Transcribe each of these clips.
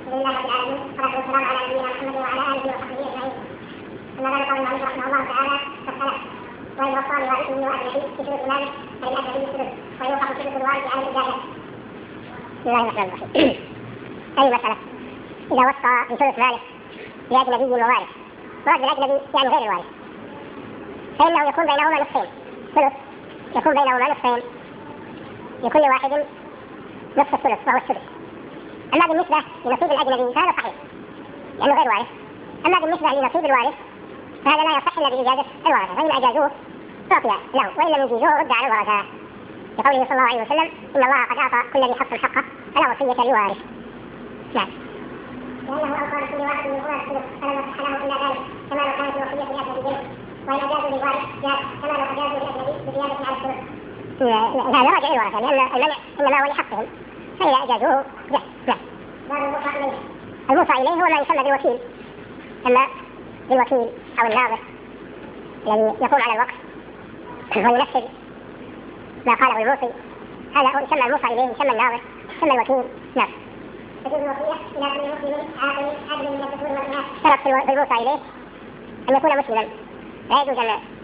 لله رب العالمين والصلاة والسلام على نبينا محمد وعلى آله وصحبه أجمعين. أما بعد قال المؤلف رحمه الله تعالى فالسلف وإن وصى لوالده وأبنائه في شروط ماله فللأجنبي الثلث ويوقف شروط الوالد على الإجازة. بسم الله الرحمن الرحيم. أي مسألة إذا وصى بثلث ماله لأجنبي ووارث، مراد بالأجنبي يعني غير الوارث، فإنه يكون بينهما نصفين، ثلث يكون بينهما نصفين لكل واحد نصف الثلث وهو السدس. أما بالنسبة لنصيب الأجنبي فهذا صحيح لأنه غير وارث. أما بالنسبة لنصيب الوارث فهذا لا يصح إلا بإجازة الورثة، فإن أجازوه أعطي له وإن لم يجيزوه رد على الورثة، لقوله صلى الله عليه وسلم إن الله قد أعطى كل ذي حق حقه فلا وصية لوارث. نعم. لأنه أوصى لكل واحد من أولاد الثلث فلم يصح له إلا ذلك كما لو كانت الوصية لأجنبي جنس، وإن أجازوا للوارث جاز كما لو أجازوا لأجنبي بزيادة على الثلث. هذا راجع الورثة لأن المنع إنما هو لحقهم، فإذا أجازوه جاز. نعم. باب الموصى إليه. الموصى إليه هو ما يسمى بالوكيل، يسمى بالوكيل أو الناظر الذي يقوم على الوقف وينفذ ما قاله الموصي، هذا هو يسمى الموصى إليه، يسمى الناظر، يسمى الوكيل. نعم. تجوز الوصية إلى كل مسلم عاقل عدل من الذكور والإناث. شرط في الموصى إليه أن يكون مسلما، لا يجوز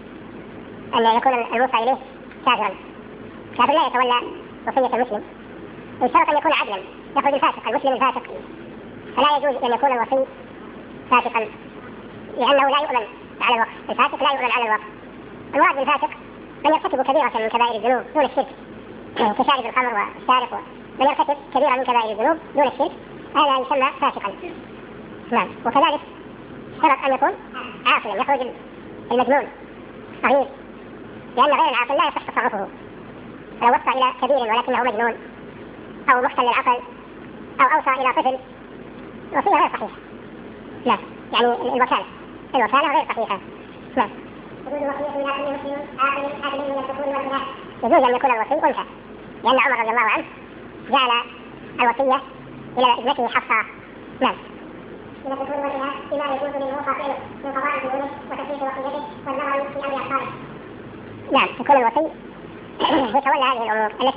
أن يكون الموصى إليه كافرا. كافر لا يتولى وصية المسلم. ويشترط أن يكون عدلا، يخرج الفاسق المسلم الفاسق، فلا يجوز أن يكون الوصي فاسقا لأنه لا يؤمن على الوقف. الفاسق لا يؤمن على الوقف. المراد بالفاسق من يرتكب كبيرة من كبائر الذنوب دون الشرك كشارب الخمر والسارق، من يرتكب كبيرة من كبائر الذنوب دون الشرك هذا يسمى فاسقا. نعم. وكذلك شرط أن يكون عاقلا، يخرج المجنون صغير لأن غير العاقل لا يصح تصرفه، فلو وصى إلى كبير ولكنه مجنون أو مختل العقل أو أوصى إلى طفل الوصية غير صحيحة. لا يعني الوكالة غير صحيحة. نعم. يجوز الوصية إلى كل مسلم عاقل عدل من الذكور والإناث. يجوز أن يكون الوصي أنثى لأن عمر رضي الله عنه جعل الوصية إلى ابنته حفصة. نعم. من الذكور والإناث فيما يجوز للموصى فعله من قضاء ديونه وتثبيت وصيته والنظر في أمر أطفاله. نعم. يكون الوصي يتولى هذه الأمور التي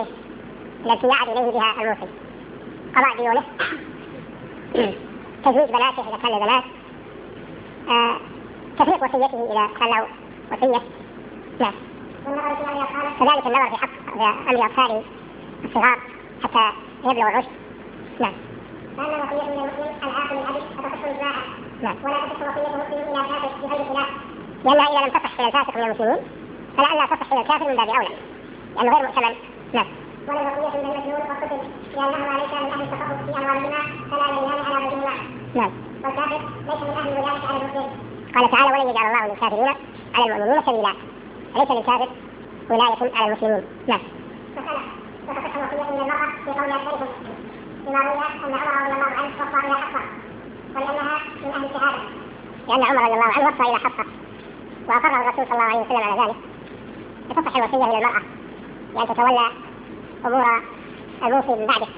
يعد إليه بها الموصي: قضاء ديونه، تزويج بناته إذا كان لبنات، تفريق وصيته إذا كان له وصية. نعم. كذلك النظر في حق أمر أطفاله الصغار حتى يبلغ الرشد. نعم. فأما وصية المسلم العاقل الأبي فتصح إجماعا. نعم. ولا تصح وصية مسلم إلى كافر بغير خلاف، لأنها إذا لم تصح إلى الفاسق من المسلمين فلعلها تصح إلى الكافر من باب أولى لأنه غير مؤتمن. نعم. ولا وصية من المجنون والطفل لأنهما ليس من أهل التصرف في أموالهما فلا يليان على بينهما. نعم. والكافر ليس من أهل الولاية على المسلم. قال تعالى: ولن يجعل الله للكافرين على المؤمنين سبيلا. ليس للكافر ولاية على المسلمين. نعم. وتصح الوصية من المرأة في قول أكثرهم بما روي أن عمر رضي الله عنه وصى إلى حفصة ولأنها من أهل الشهادة، لأن عمر رضي الله عنه وصى إلى حفصة وأقره الرسول صلى الله عليه وسلم على ذلك. فتصح الوصية من المرأة لأن تتولى أمور الموصي من بعده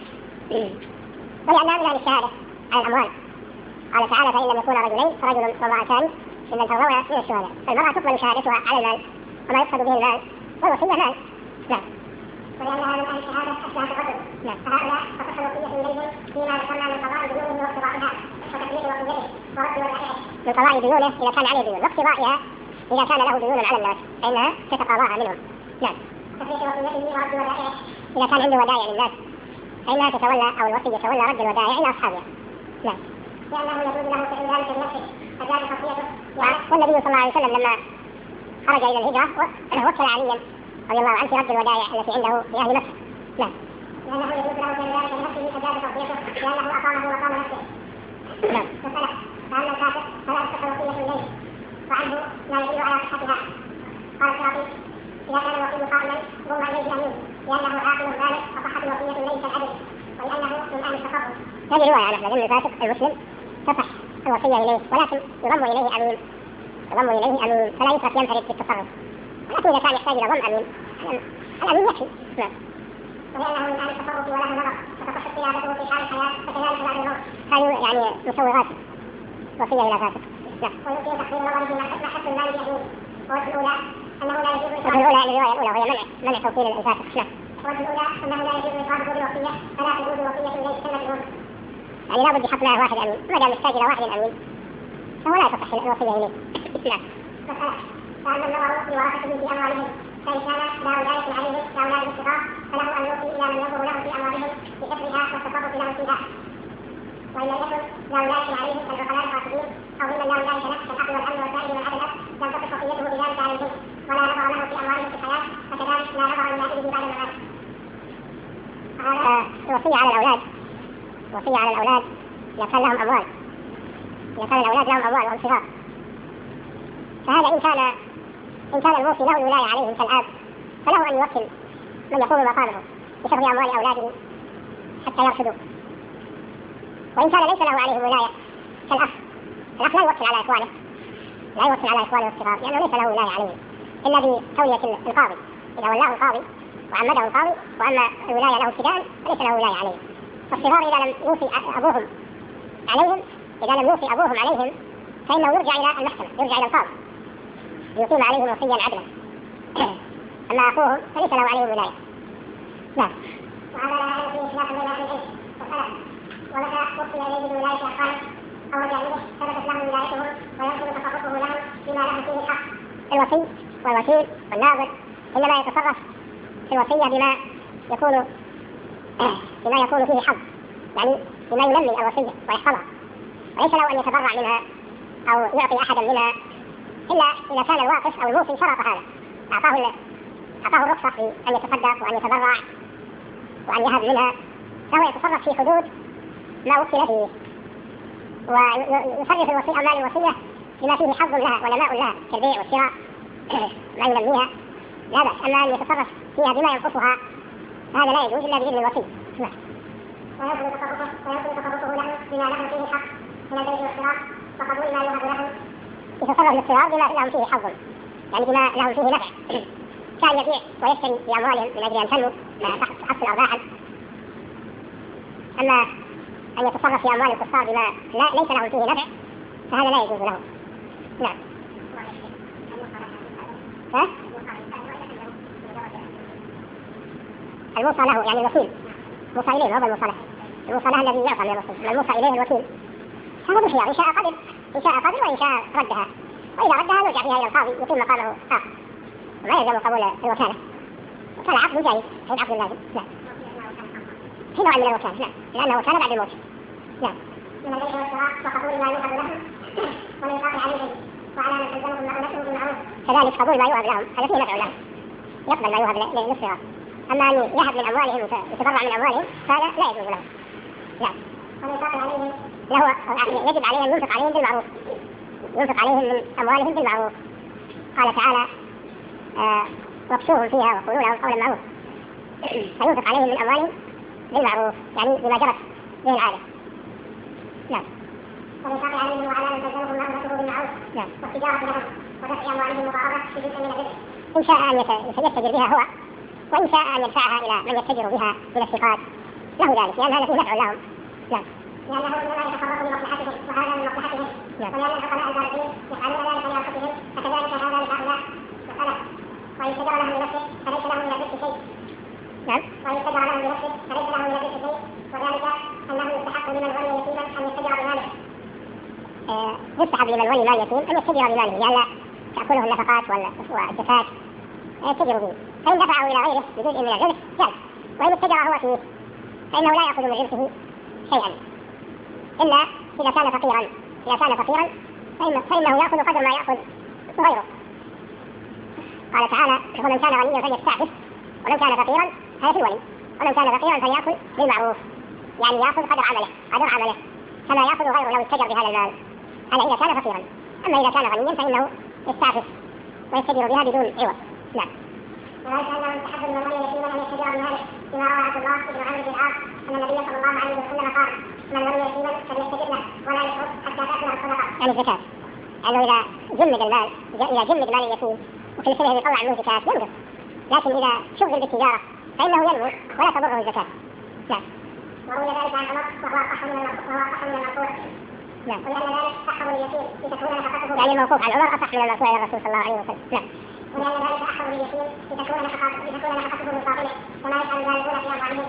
ولأنها من أهل الشهادة على الأموال. قال تعالى: فإن لم يكون رجلين فرجل وامرأتان ممن ترضون من الشهداء. فالمرأة تقبل شهادتها على المال وما يقصد به المال، والوصية مال. نعم. ولأنها من أهل الشهادة أشبه الرجل. نعم. فهؤلاء تصح الوصية إليهم فيما ذكرنا من قضاء ديونه واقتضائها وتقليد وصيته ورد ودائعه. من قضاء ديونه إذا كان عليه ديون، واقتضائها إذا كان له ديون على الناس فإنها تتقاضاها منهم. نعم. تقليد وصيته ورد ودائعه إذا كان عنده ودائع للناس فإنها تتولى أو الوصي يتولى رد الودائع إلى أصحابها. نعم. لأنه يجوز له فعل ذلك بنفسه فزاد خطيئته. والنبي صلى الله عليه وسلم لما خرج إلى الهجرة وكل عليا رضي الله عنه في رد الودائع التي عنده في أهل مكة. نعم. لأنه يجوز له فعل ذلك بنفسه فزاد خطيئته لأنه أقامه وقام نفسه. نعم. فأما الكافر فلا تصح الوصية إليه وعنه لا يدل على صحتها. قال الشافعي: إذا كان الوصي قائما ضم إليه أمين لأنه عاقل بالغ فصحت الوصية إليه كالعدل ولأنه من أهل التصرف. هذه رواية عن أحمد أن الفاسق المسلم تصح الوصية إليه ولكن يضم إليه أمين فلا يترك ينفرد في التصرف، ولكن إذا كان يحتاج إلى ضم أمين الأمين يكفي. نعم. ولأنه من أهل التصرف وله نظر فتصح اختلافته في حال الحياة فكذلك بعد الموت. هذه يعني مسوغات وصية إلى فاسق. نعم. ويمكن تقدير النظر في محط المال بيمين. والوجه الأولى أنه لا يجوز الرواية الأولى وهي منع توكيل الفاسق. نعم. والوجه الأولى أنه لا يجوز إخراجه بالوصية فلا تجوز الوصية إليه كما تقول. يعني لابد يحط معه واحد أمين، ما دام يحتاج إلى واحد أمين فهو لا تصح الوصية إليه. نعم. مسألة فأما النظر في ورثته في أموالهم فإن كان لا ولاية عليهم كأولاد الاشتقاق فله أن يوصي إلى من ينظر له في أموالهم بحفظها والتصرف له فيها، وإن لم يكن لا ولاية عليهم كالعقلاء الفاسدين أو ممن لا ولاية له كالأخ والعم والسائل من عدد لم تصح وصيته بذلك عليهم ولا نظر له في أموالهم في الحياة، فكذلك لا نظر لنائبه بعد الممات. الوصية على الأولاد، الوصية على الأولاد إذا كان لهم أموال، إذا كان الأولاد لهم أموال وهم صغار فهذا إن كان الموصي له الولاية عليهم كالآب فله أن يوكل من يقوم مقامه بحفظ أموال أولاده حتى يرشدوا. وإن كان ليس له عليهم ولاية كالأخ، الأخ لا يوكل على إخوانه، لا يوكل على إخوانه الصغار لأنه ليس له ولاية عليهم إلا بتولية القاضي، إذا ولاه القاضي وعمده القاضي، وأما الولاية له ابتداء فليس له ولاية عليهم. فالصغار إذا لم يوصي أبوهم عليهم، إذا لم يوصي أبوهم عليهم فإنه يرجع إلى المحكمة، يرجع إلى القاضي يقيم عليهم وصيا عدلا. أما أخوهم فليس له عليهم ولاية. نعم. وهذا لا يعلم فيه خلاف بين أهل العلم والسلف، ومتى وصي إليه بولاية أخوانه أو جانبه ثبتت له ولايتهم ويمكن تصرفه لهم بما له فيه الحق. الوصي والوكيل والناظر إنما يتصرف في الوصية بما يكون فيه حظ، يعني بما ينمي الوصية ويحفظها، وليس له أن يتبرع منها أو يعطي أحدا منها إلا إذا كان الواقف أو الموصي شرط هذا، أعطاه الرخصة في أن يتصدق وأن يتبرع وأن يهب منها، فهو يتصرف في حدود ما وكل فيه، ويصرف الوصي أموال الوصية بما فيه حظ لها ونماء لها كالبيع والشراء ما ينميها لا بأس. أما أن يتصرف فيها بما ينقصها هذا لا يجوز إلا بإذن الوصي. ويمكن تصرفه له بما له فيه حق من البيع والشراء وقبول ما يوهب له، يتصرف للصغار بما لهم فيه حظ، يعني بما لهم فيه نفع، كان يبيع ويشتري بأموالهم من أجل أن تنمو تحصل أرباحا. أما أن يتصرف في أموال الكفار بما ليس لهم فيه نفع فهذا لا يجوز له. نعم. الموصى له يعني الوكيل، موصى إليه هذا الموصى له، الموصى له الذي يعطى من الرسول، الموصى إليه الوكيل، هذا بخيار إن شاء قبل وإن شاء ردها، وإذا ردها يرجع فيها إلى القاضي يقيم مقامه آخر وما يلزم قبول الوكالة، وكان عقد جائز غير عقد لازم. نعم. في نوع من الوكالة، نعم، لأنه وكالة بعد الموت. نعم. من البيع والشراء وقبول ما يوهب لهم والإنفاق عليهم وعلى من تلزمهم مؤونتهم بالمعروف، كذلك قبول ما يوهب لهم هذا فيه نفع لهم، يقبل ما يوهب للصغار. أما أن يهب من أموالهم ويتبرع من أموالهم فهذا لا يجوز لهم. نعم. والإنفاق عليهم يجب عليه أن ينفق عليهم بالمعروف، ينفق عليهم من أموالهم بالمعروف. قال تعالى واكسوهم فيها وقولوا لهم قولا معروف، فينفق عليهم من أموالهم بالمعروف يعني بما جرت به العادة. نعم. والإنفاق عليهم وعلى من تلزمهم مؤونته بالمعروف. نعم. والتجارة لهم ودفع أموالهم مضاعفة في جزء من الرزق، إن شاء أن يتجر بها هو، وإن شاء أن يدفعها إلى من يتجر بها من الثقات له ذلك، لأن هذا فيه نفع لهم. نعم. لأنه إنما يتصرف لمصلحتهم وهذا من مصلحتهم. نعم. ولأن العقلاء البالغين يفعلون ذلك لأنفسهم فكذلك هذا لهؤلاء مسألة. وإن شجر لهم بنفسه فليس له من الرزق شيء. نعم. وإن شجر لهم بنفسه فليس له من الرزق شيء، وذلك أنه يستحق لمن ولي يتيما أن يتجر بماله. يستحق لمن ولي مال يتيم أن يتجر بماله لئلا تأكله النفقات والزكاة يتجر به، فإن دفعه إلى غيره بجزء من الرزق جاز، وإن اتجر هو فيه فإنه لا يأخذ من رزقه شيئا إلا إذا كان فقيرا. إذا كان فقيرا فإنه يأخذ قدر ما يأخذ غيره. قال تعالى ومن كان غنيا فليستعفف ومن كان فقيرا هذا في الولي، ومن كان فقيرا فليأكل بالمعروف، يعني يأخذ قدر عمله كما يأخذ غيره لو اتجر بهذا المال، هذا إذا كان فقيرا. أما إذا كان غنيا فإنه يستعفف ويتجر بها بدون عوض. نعم. وذلك أنه يستحب من ولي يتيما أن يتجر بماله بما روى عبد الله بن عمرو بن العاص أن النبي صلى الله عليه وسلم قال من ولي يتيما فليستجر له ولا يشرب حتى تأكل الصدقة، يعني الزكاة، لأنه إذا جمد مال اليتيم وكل سنة يطلع منه زكاة ينقص، لكن إذا شغل بالتجارة فإنه ينمو ولا تضره الزكاة. نعم. وروي ذلك عن عمر وهو أصح من المرفوع. نعم. ولأن ذلك أحب اليتيم لتكون نفقته، يعني الموقوف عن عمر أصح من المرفوع إلى الرسول صلى الله عليه وسلم. نعم. ولأن ذلك أحب اليتيم لتكون نفقته من باطله وما يفعل ذلك في أموالهم.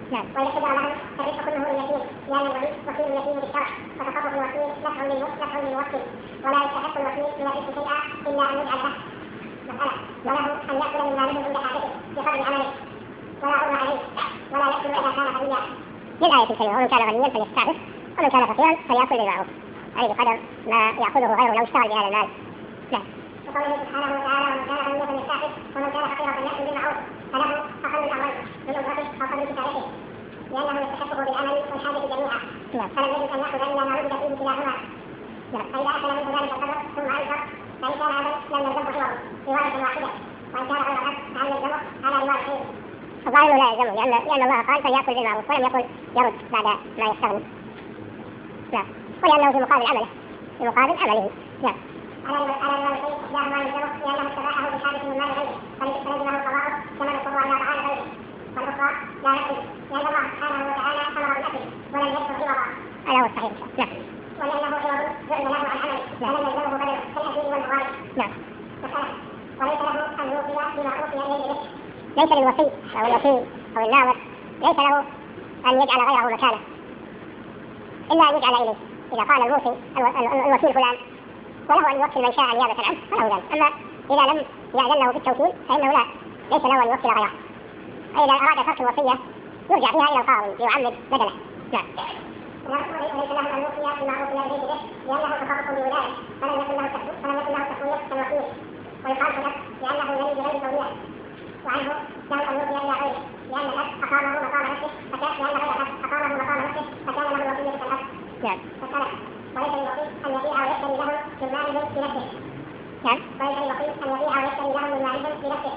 نعم. وإذا قدر له فالرزق كله لليتيم لأن الولي وكيل اليتيم بالشرع وتصرف الوكيل نفع للموكل ولا يستحق الوكيل من الرزق شيئا إلا أن يجعل له مسألة وله أن يأكل من ماله عند حاجته بقدر عمله ولا عذر عليه ولا يأكل إذا كان غنيا للآية الكريمة ومن كان غنيا فليستعفف ومن كان فقيرا فليأكل بالمعروف أي بقدر ما يأخذه غيره لو اشتغل بهذا المال. نعم. وقوله سبحانه وتعالى ومن كان غنيا فليستعفف ومن كان فقيرا فليأكل بالمعروف فله أقل الأمرين من أجرته أو قبل كفايته لأنه يستحقه بالعمل والحاجة جميعا. نعم. فلم يجد أن يأخذ إلا ما وجد فيه كلاهما. نعم. فإذا أكل منه ذلك القدر ثم أنفق فإن كان هذا لم يلزمه حوره رواية واحدة وإن كان غير هذا فهل يلزمه على روايتين. الظاهر لا يلزمه لأن الله قال فليأكل بالمعروف ولم يقل يرد بعد ما يستغني. نعم. ولأنه في مقابل عمله نعم. على الروايتين إحداهما يلزمه لأنه اتبعه بحاجة من مال غيره فلزمه قضاءه كما يقر على طعام غيره والأخرى لا يأكل لأن الله سبحانه وتعالى أمر بالأكل ولم يذكر عوضا. هذا هو الصحيح. نعم. ولأنه عوض جعل له عن عمله فلم يلزمه بدله كالأجير والمغارب. نعم. وليس له أن يوفي بما أوفي إليه به. ليس للوصي أو الوكيل أو الناظر ليس له أن يجعل غيره مكانه إلا أن يجعل إليه. إذا قال الموصي الوكيل فلان وله أن يوكل من شاء نيابة عنه فله ذلك. أما إذا لم يأذن له بالتوكيل فإنه ليس له أن يوكل غيره. إذا أراد ترك الوصية يرجع فيها إلى القاضي ليعمد بدله. نعم. وليس له أن يوفي بما أوفي إليه به لأنه تخصص بولاية فلم يكن له تسوية كالوكيل ويقال له لأنه غني بغير توبية وعنه له أن يوفي إلى غيره لأن الأب أقامه مقام نفسه فكان له الوصية كالأب. نعم. وليس للوكيل أن يبيع ويشتري له من ماله بنفسه. نعم. وليس للوكيل أن يبيع ويشتري له من ماله بنفسه.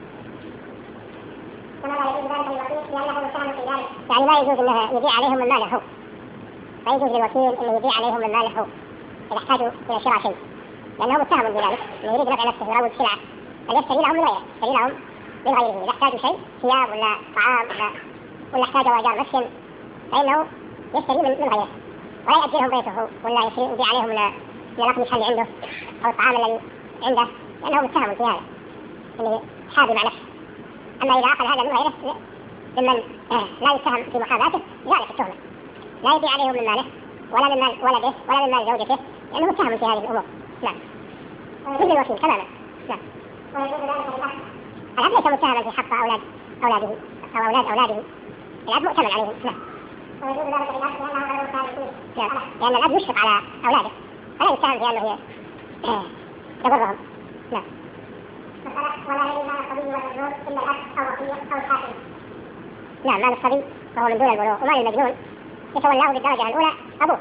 كما لا يجوز ذلك للوكيل لأنه متهم في ذلك. يعني لا يجوز أنه يبيع عليهم من ماله هو. لا يجوز للوكيل أنه يبيع عليهم من ماله هو إذا احتاجوا إلى شراء شيء لأنه متهم بذلك أنه يريد نفع نفسه يروج سلعة فليشتري لهم من غيره يشتري لهم من غيره. إذا احتاجوا شيء ثياب ولا طعام ولا احتاجوا أجار مسكن فإنه يشتري من غيره ولا يأجرهم بيته ولا يبيع عليهم من الأقمشة اللي عنده أو الطعام الذي عنده لأنه متهم في هذا أنه حابي مع نفسه. أما إذا أخذ هذا من غيره ممن لا يتهم في محاذاته ذلك التهمة لا يبيع عليهم من ماله ولا من مال ولده ولا من مال زوجته لأنه متهم في هذه الأمور. نعم. مثل الوكيل تماما. نعم. الأب ليس متهما في حق أولاده أو أولاده الأب مؤتمن عليهم. نعم. ويجوز ذلك للأب لأنه غير متهم لأن الأب يشفق على أولاده فلا يتهم في أنه يضرهم. نعم. ولا يجوز مال الصبي والمجنون إلا الأب أو وصية أو الحاكم. نعم. مال الصبي فهو من دون البلوغ ومال المجنون يتولاه بالدرجة الأولى أبوه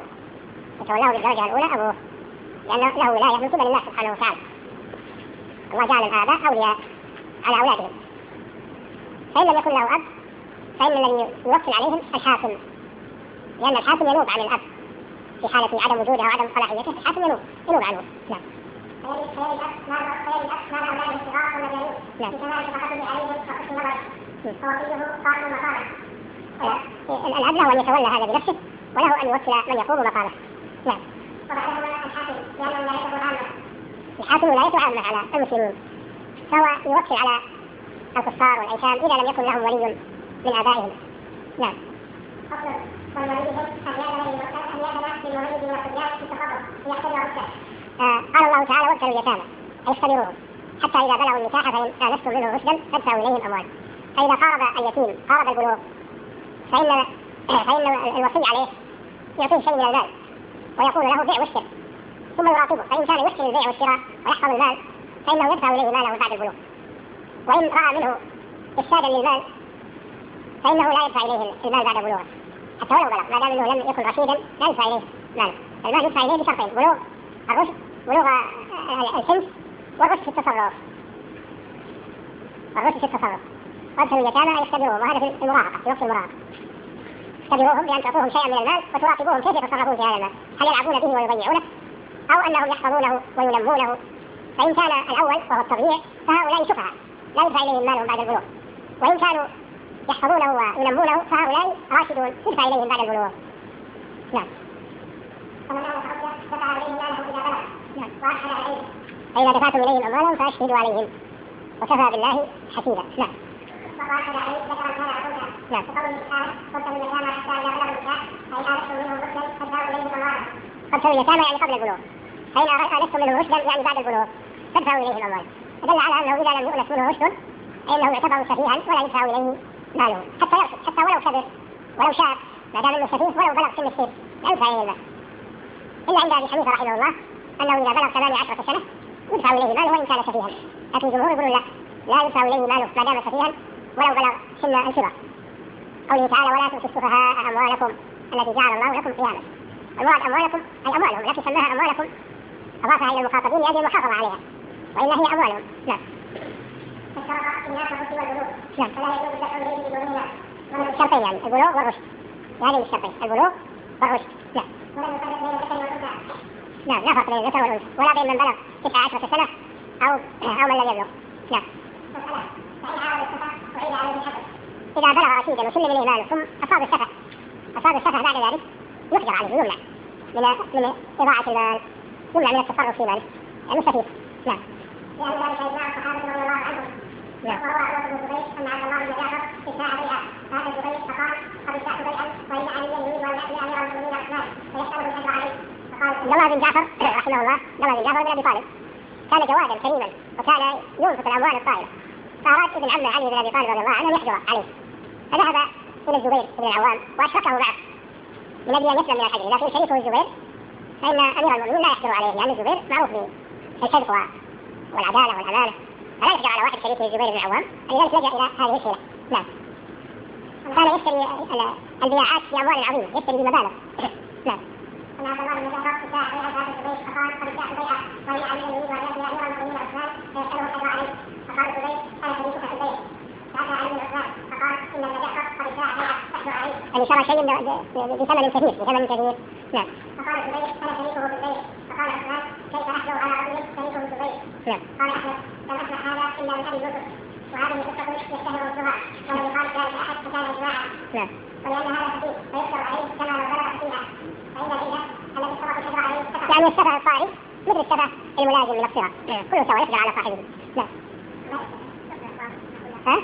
لأنه له ولاية من قبل الله سبحانه وتعالى. الله جعل الآباء أولياء على أولادهم فإن لم يكن له أب فإن الذي يوكل عليهم الحاكم لأن الحاكم ينوب عن الأب في حالة عدم وجوده أو عدم صلاحيته الحاكم ينوب عنه. نعم. فيلي الأب مال أولاده الصغار والمجانين بكمال شفقته عليهم وحسن نظره فوصيه قائم مقامه. الأب له أن يتولى هذا بنفسه وله أن يوكل من يقوم مقامه. نعم. وبعدهما الحاكم لأن ولايته عامة. الحاكم ولايته عامة على المسلمين فهو يوكل على الكفار والأيتام إذا لم يكن لهم ولي من آبائهم. نعم. أصلا والوليهم أن يأذن للمولد والصبيان في التفضل ليحتملوا رشدا. قال الله تعالى وابتلوا اليتامى أي اختبروهم حتى إذا بلغوا النكاح فإن آنستم منه رشدا فادفعوا إليهم أموالهم. فإذا قارب اليتيم قارب البلوغ فإن الوصي عليه يعطيه شيء من المال ويقول له بيع واشتر ثم يراقبه فإن كان يحسن البيع والشراء ويحفظ المال فإنه يدفع إليه ماله بعد البلوغ. وإن رأى منه إفسادا للمال فإنه لا يدفع إليه المال بعد بلوغه حتى ولو بلغ ما دام أنه لم يكن رشيدا لا يدفع إليه ماله. المال يدفع إليه بشرطين بلوغ الرشد بلوغ الحنس والرشد في التصرف. وابتلوا اليتامى يختبروهم وهذا في المراهقة في وقت المراهقة. اختبروهم بأن تعطوهم شيئا من المال وتراقبوهم كيف يتصرفون في هذا المال هل يلعبون به ويضيعونه أو أنهم يحفظونه وينمونه. فإن كان الأول وهو التضييع فهؤلاء شفعاء لا يدفع إليهم مالهم بعد البلوغ وإن كانوا يحفظونه وينمونه فهؤلاء راشدون يدفع إليهم بعد البلوغ. نعم. فمن كان يتعدى دفع إليهم مالهم إذا بلغ. نعم. وأشهد عليهم فإذا دفعتم إليهم أموالهم فأشهدوا عليهم وكفى بالله حسيبا. نعم. وأشهد عليهم ذكر كان نعم. وقول الثالث قبل اليتامى حتى إذا بلغوا النكاح فإن آنستم منهم رشدا فادفعوا إليهم أموالهم. قبل اليتامى يعني قبل البلوغ، فإن آنستم منهم رشدا يعني بعد البلوغ فادفعوا إليهم أموالهم. دل على أنه إذا لم يؤنس منه رشد فإنه يعتبر سفيها ولا يدفع إليه ماله حتى يرشد، حتى ولو كبر ولو شاب ما دام انه سفيه ولو بلغ سن السن لا يدفع اليه المال. الا عند ابي حنيفه رحمه الله انه اذا بلغ 18 سنه يدفع اليه ماله وان كان سفيها، لكن الجمهور يقولون لا يدفع اليه ماله ما دام سفيها ولو بلغ سن الكبر. قوله تعالى ولا تؤتوا السفهاء اموالكم التي جعل الله لكم قياما. المراد اموالكم اي اموالهم التي سماها اموالكم اضافها الى المخاطبين لاجل المحافظه عليها والا هي اموالهم. نعم. فاشترط الناس الرشد والبلوغ. نعم. فلا يجوز الدفع اليه ببلوغهما. الشرطين يعني البلوغ والرشد، هذه الشرطين البلوغ والرشد. نعم. ولم يفرق بين الذكر والانثى. نعم لا فرق بين الذكر والانثى ولا بين من بلغ 19 سنه او من لم يبلغ. نعم. فإن عارض السفه وعيد عليه الحكم. اذا بلغ رشيدا وسلم اليه ماله ثم اصاب السفه بعد ذلك يحجر عليه ويمنع من اضاعه المال، يمنع من التصرف في ماله يعني سفيه. نعم. لأن ذلك إجماع الصحابة رضي الله عنهم. وروى عروة بن الزبير أن عبد الله بن جعفر اشتاع بيعا هذا الزبير فقال قد اشتعت بيعا وإن عليا يريد أن يأتي أمير المؤمنين عثمان فيسأله الأجر عليه. فقال عبد الله بن جعفر رحمه الله، عبد الله بن جعفر بن أبي طالب كان جوادا كريما وكان ينفق الأموال الطائلة، فأراد ابن عمه علي بن أبي طالب رضي الله عنه يحجر عليه، فذهب إلى الزبير بن العوام وأشركه معه من أجل أن يسلم من الحجر، لكن شريكه الزبير فإن أمير المؤمنين لا يحجر عليه لأن الزبير معروف بالصدق والعدالة والأمانة، فلا يحجر على واحد شريكه الزبير بن العوام، لذلك لجأ إلى هذه الحيلة. نعم. كان يشتري البياعات بأموال عظيمة، يشتري بمبالغ. نعم. أن عبد الله بن جعفر اشتاع بيعا هذا الزبير فقال قد اشتعت بيعا وإن عليا يريد أن يأتي أمير المؤمنين عثمان فيسأله الأجر عليه. فقال الزبير أنا شريكك في البيع. فأتى علي بن عثمان فقال إن ابن جعفر قد اشتاع بيعا تحجر عليه. يعني شرى شيء بثمن كثير. نعم. فقال الزبير أنا شريكه في البيع. فقال عثمان كيف أحجر على رجل شريكه الزبير؟ نعم. قال أحمد لم أسمع هذا إلا من أبي يوسف، وهذه قصة يشتهر وجهها ولم يقال ذلك أحد فكان إجماعا. نعم. ولأن هذا خفيف فيحجر عليه كما لو بلغ فيها، فإن البيع الذي اشترط الحجر عليه يعني السفه الطارئ مثل السفه الملازم من الصغر، كله سواء يحجر على صاحبه. نعم. ها؟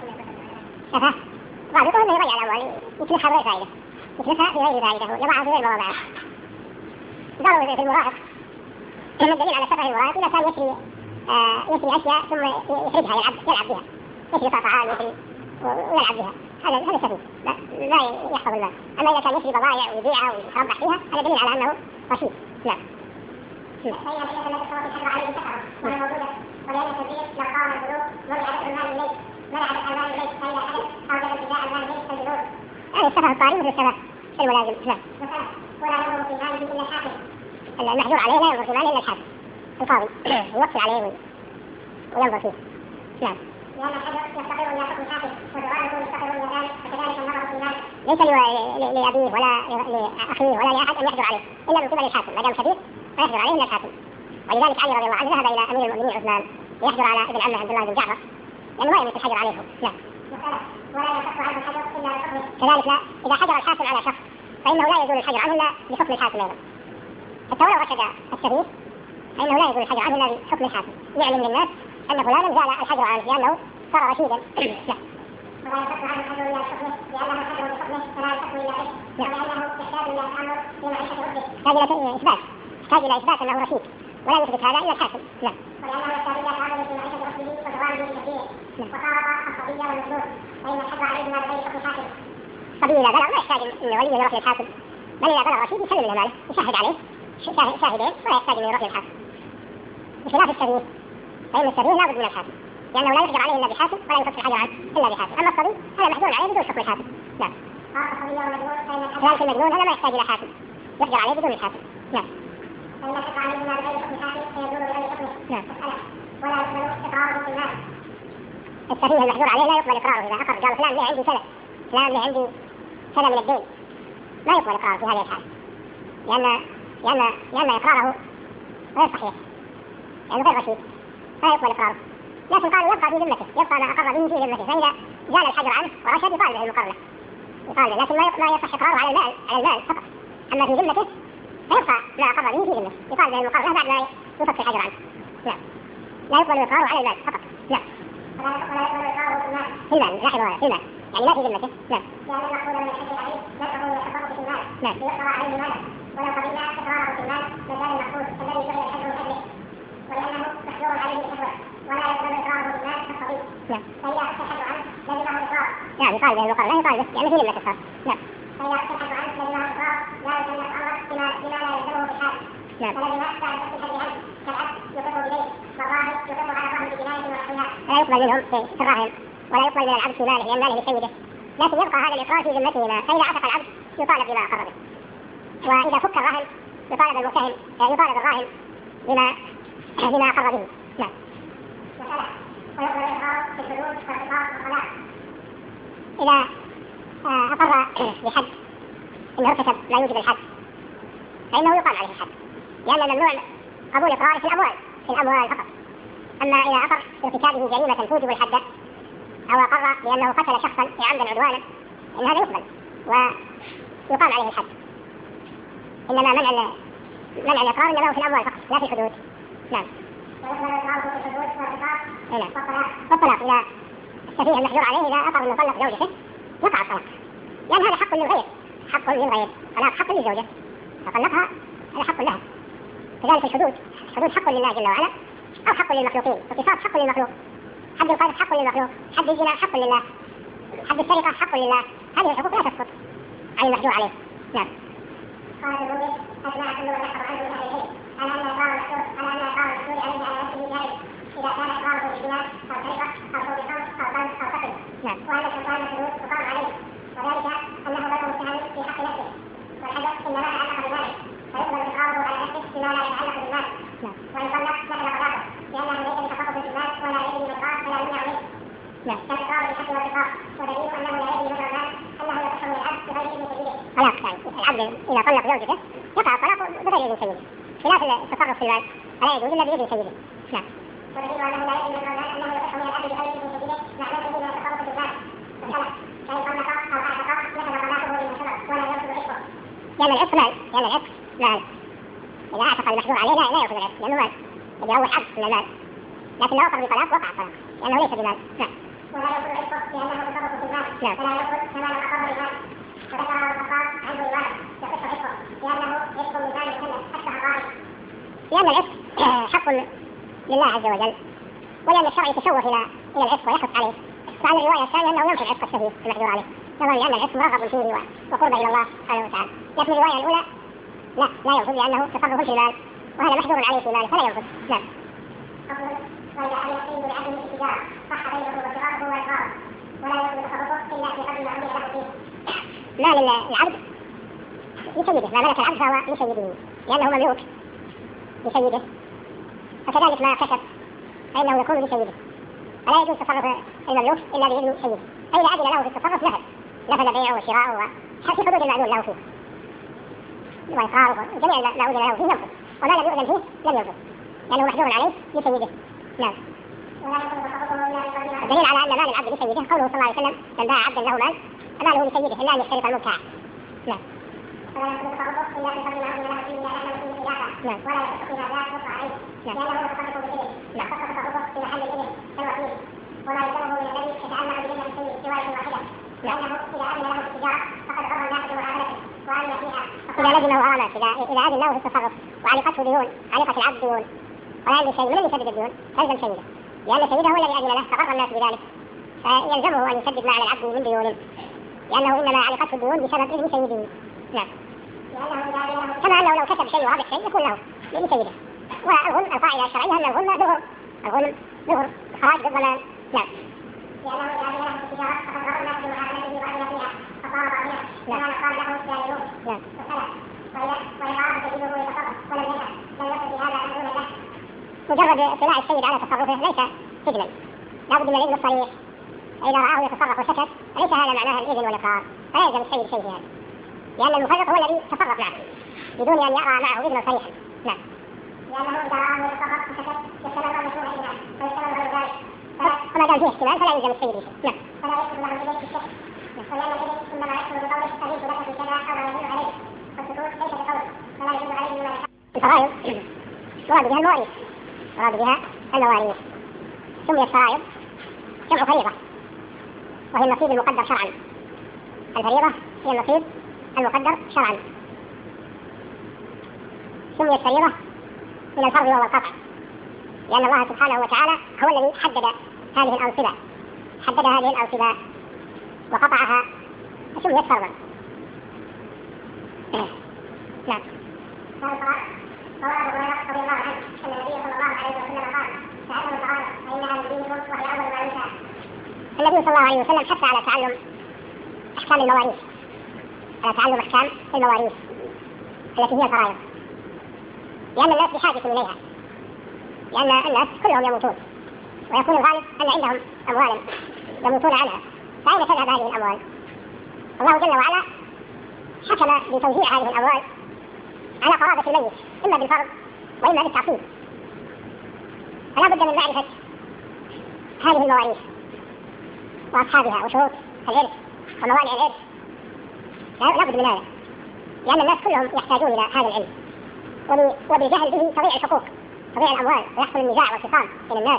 سفه بعض يقول انه يضيع الاموال يتلفها بغير فائده، يتلفها بغير فائده يضعها في غير مواضعها. قالوا في المراهق ان الدليل على سفه المراهق اذا كان يشري اشياء ثم يحرجها يلعب بها، يشري طعام يشري ويلعب بها، هذا سفيه لا يحفظ المال. اما اذا كان يشري بضائع ويبيعها ويتربح فيها هذا دليل على انه رشيد. نعم. فإن الحيلة التي صرف الحجر عليه سفره وهي موجودة، ولأن التدبير لو قام البلوغ منع المال إليه فإذا حدث أوجب انتزاع المال إليه كالبلوغ. يعني السفه الطارئ مثل السفه الملازم. نعم. ولا ينظر في ماله إلا الحاكم. المحجور عليه لا ينظر في ماله إلا الحاكم القاضي يوكل عليه وينظر فيه. نعم. لأن الحجر يستقر إلى حكم الحاكم والرواية يستقر إلى ذلك، فكذلك النظر في المال ليس لأبيه ولا لأخيه ولا لأحد أن يحجر عليه إلا من قبل الحاكم، ما دام سفيه فيحجر عليه إلا الحاكم. ولذلك علي رضي الله عنه ذهب إلى أمير المؤمنين عثمان ليحجر على ابن عمه عبد الله بن جعفر لأنه ما يملك الحجر عليه. نعم. ولا ينفك عنه الحجر إلا بحكمه. كذلك لا، إذا حجر الحاكم على شخص فإنه لا يزول الحجر عنه إلا بحكم الحاكم أيضا، حتى ولو رشد السفيه فإنه لا يزول الحجر عنه إلا بحكم الحاكم، يعلم للناس أن فلانا زال الحجر عنه لأنه صار رشيدا. لا. ولا ينفك عنه الحجر إلا بحكمه لأنه الحجر بحكمه فلا ينفك إلا به، ولأنه يحتاج إلى التأمل في معيشة ربه. يحتاج إلى إثبات أنه رشيد ولا يثبت هذا إلا الحاكم. نعم. ولأنه يحتاج إلى التأمل في معيشة ربه وزواله بكثير. وخالط الصبي والمجنون فإن الحجر عليه من غير حكم الحاكم. الصبي إذا بلغ ما يحتاج إن وليه يروح للحاكم، بل إذا بلغ رشيد يسلم له ماله يشهد عليه شاهدين ولا يحتاج إنه يروح للحاكم، بخلاف السفيه فإن السفيه لا بد من الحاكم لأنه لا يحجر عليه إلا بحاكم ولا ينفك الحجر عنه إلا بحاكم. أما الصبي هذا محجور عليه بدون حكم الحاكم. نعم. كذلك المجنون هذا ما يحتاج إلى حاكم، يحجر عليه بدون الحاكم. نعم. فإن الحجر عليه من غير حكم الحاكم فيزول بغير حكمه. نعم. ولا يقبل إقراره في المال. السفيه المحجور عليه لا يقبل إقراره إذا أقر قال فلان لي عندي كذا، فلان لي عندي كذا من الدين، ما يقبل إقراره في هذه الحالة لأن إقراره غير صحيح، يعني غير رشيد، لا يقبل إقراره. لكن قالوا يبقى في ذمته، يبقى ما أقر به في ذمته، فإذا زال الحجر عنه ورشد يقال به المقر له، لكن ما يصح إقراره على المال فقط. أما في ذمته فيبقى ما أقر به في ذمته، يقال به المقر له بعد ما يفك الحجر عنه. نعم. لا يقبل إقراره على المال فقط. نعم. ولا يقبل إقراره في المال. لاحظوا هذا في المال يعني ما في ذمته. نعم. لأن المقصود من الحج العليم نفعه والتصرف في المال. نعم. ليقضى عليه ماله، ولو قبلنا إقراره في المال لزال المقصود الذي جري الحج من أجله، ولأنه محجور عليه بالحجر ولا يقبل إقراره في المال كالصغير. نعم. فإذا أخذ الحج عنه لزمه إقرار. يعني يقال به المقر لا يقال به يعني في ذمة الصار. نعم. فإذا أخذ الحج عنه لزمه إقرار لا يكلف أمره بما لا يلزمه في الحال. نعم. فلزم فعل الحج عنه كالعبد يقر بليل والراهن يقر على الراهن بجناية ونحوها. لا يقبل منهم في الراهن ولا يقبل من العبد في ماله لأن ماله لسيده، لكن يبقى هذا الإقرار في ذمتهما. فإذا عتق العبد يطالب بما أقر به، وإذا فك الرهن يطالب المرتهن يطالب الراهن بما أقر به. نعم. مسألة ويقبل الإقرار في الحدود والخطاب والطلاق. إذا أقر بحد إنه ارتكب لا يوجب الحد فإنه يقام عليه الحد، لأن ممنوع قبول إقراره في الأموال فقط. أما إذا أقر بارتكابه جريمة توجب الحد أو أقر بأنه قتل شخصا عمدا عدوانا إن هذا يقبل ويقام عليه الحد. إنما منع الإقرار إنما هو في الأموال فقط لا في الحدود. نعم. ويقبل الإقرار في الحدود والخطاب والطلاق. إذا السفيه المحجور عليه إذا أقر أنه طلق زوجته وقع الطلاق، لأن هذا حق للغير، طلاق حق للزوجة فطلقها هذا حق لها. كذلك الحدود حق لله جل وعلا أو حق للمخلوقين، القصاص حق للمخلوق، حد القذف حق للمخلوق، حد الزنا حق لله، حد السرقة حق لله. هذه الحقوق لا تسقط عن المحجور عليه. نعم. قال البوذي أجمع كل من يحفظ عنه من أهل العلم على أن إقرار المحجور عليه على نفسه جائز إذا كان إقراره بالزنا أو سرقة أو شرب خمر أو قذف أو قتل. نعم. وأن سلطان الحدود تقام عليه، وذلك أنه غير متهم في حق نفسه، والحدث إنما تعلق بماله فيقبل إقراره على نفسه بما لا يتعلق بالمال. نعم. وإن طلق نقل قضاءه لأنه ليس بتصرف في المال ولا يجري بالإقرار فلا يمنع منه. نعم. كالإقرار بالحق والإقرار، ودليل أنه لا يجري نقل المال أنه يصح من العبد بغير إذن سيده. خلاص يعني العبد إذا طلق زوجته يقع الطلاق بغير إذن سيده، خلاف التصرف في المال فلا يجوز إلا بإذن سيده. نعم. ودليل أنه لا يجري نقل المال أنه يصح من العبد بغير إذن سيده مع نفسه من التصرف في المال. مسألة فإن طلق أو أعتق نقل طلاقه بالمسبب ولا يرفض عتقه. لأن العتق مال إذا أعتق المحجور عليه لا يأخذ العتق لأنه مال يجي أول عبد من المال، لكن لو أقر بطلاق وقع الطلاق لأنه ليس بمال. نعم. ولا يأخذ العتق لأنه تصرف في المال. نعم. فلا يأخذ كما لو أقر بالمال. وذكره الخطاب عنه الوالد يصح عتقه لأنه عتق من مال مسلم حتى الغائب، لأن العتق حق لله عز وجل، ولأن الشرع يتشوه إلى العتق ويحث عليه. فعلى الرواية الثانية أنه ينفع عتق السفيه المحجور عليه نظرا لأن العتق مرغب فيه وقرب إلى الله سبحانه وتعالى. لكن الرواية الأولى لا ينفذ لأنه تصرف في المال وهذا محجور عليه في ماله فلا ينفذ. نعم. وإذا حل يقيم بالعدل من التجارة صح بينه وشراؤه والإقرار ولا يكون تصرفه إلا في قدر ما أمر له فيه. مال العبد لسيده، ما ملك العبد فهو لسيده لأنه مملوك لسيده، فكذلك ما كسب فإنه يكون لسيده، فلا يجوز تصرف المملوك إلا بإذن سيده. فإذا أذن له في التصرف نفذ بيعه وشراؤه في حدود المأذون له فيه وإقراره جميع ما أذن له فيه ينفذ، وما لم يؤذن فيه لم ينفذ لأنه محجور عليه لسيده. نعم. الدليل على أن مال العبد لسيده قوله صلى الله عليه وسلم من باع عبدا له مال ماله لسيده إلا أن يشترط المبتاع. نعم. ولا يكون تصرفه إلا بقدر ما أذن له فيه إلا أنه فيه خلافة. نعم. ولا يصح إذا ذاك يطلع عليه لأنه يتصرف بالإذن. نعم. خص تصرفه في محل الإذن كالوكيل وما يلزمه من الذي يتعلق بذمة السيد في رواية واحدة لأنه إذا أذن له في التجارة فقد غر الناس بمعاملته وأن فيها إذا لزمه غرامات إذا أذن له في التصرف وعلقته ديون علقت العبد ديون ولا يلزم سيده من الذي يسدد الديون يلزم سيده لأن سيده هو الذي أذن له فغر الناس بذلك فيلزمه أن يسدد ما على العبد من ديون لأنه إنما علقته الديون بسبب إذن سيده. نعم. كما أنه لو كسب شيء وهذا الشيء يكون له لسيده. والغنم القاعدة الشرعية أن الغنم ظهر إخراج بالضمان. نعم. لأنه إذا أذن له في التجارة فقد غر الناس بمعاملته وأذن فيها فصار باطلا كما قال له الجاهلون. نعم. وإقراره سيده يتصرف ولم ينهى لم يصل بهذا أن يقول له مجرد اطلاع السيد على تصرفه ليس سجنا لا بد من الإذن الصريح. فإذا رآه يتصرف وسكت فليس هذا معناها الإذن والإقرار فلا يلزم السيد شيء هذا لأن المفرط هو الذي تصرف معه بدون أن يرى معه إذنا صريحا. نعم. لأنه إذا رآه يتصرف وسكت يحتمل أن يكون إذنا ويحتمل غير ذلك وما دام فيه احتمال فلا يلزم السيد شيء. نعم. فلا يكتب له الإذن في الشك ولأن الإذن إنما يحصل بقوله أذنت لك في كذا أو لا يدل عليه والسكوت ليس بقول فلا يدل عليه مما الفرائض مراد بها المواريث سميت فرائض جمع فريضة وهي النصيب المقدر شرعا. الفريضة هي النصيب المقدر شرعا. سميت فريضة من الفرض وهو القطع، لأن الله سبحانه وتعالى هو الذي حدد هذه الأنصبة وقطعها سميت فرضا. نعم. رواه أبو هريرة رضي الله عنه أن النبي صلى الله عليه وسلم قال: تعلموا الفرائض فإنها من دينكم وهي أول ما ينشأ. النبي صلى الله عليه وسلم حث على تعلم أحكام المواريث، التي هي الفرائض، لأن الناس بحاجة إليها، لأن الناس كلهم يموتون، ويكون الغالب أن عندهم أموالا يموتون عنها، فأين تذهب هذه الأموال؟ الله جل وعلا حكم بتوزيع هذه الأموال على قرابة الميت، إما بالفرض وإما بالتعصيب. فلا بد من معرفة هذه المواريث وأصحابها وشروط الإرث وموانع الإرث، لا بد من هذا، لأن الناس كلهم يحتاجون إلى هذا العلم، وبالجهل به تضيع الحقوق، تضيع الأموال، ويحصل النزاع والخصام بين الناس.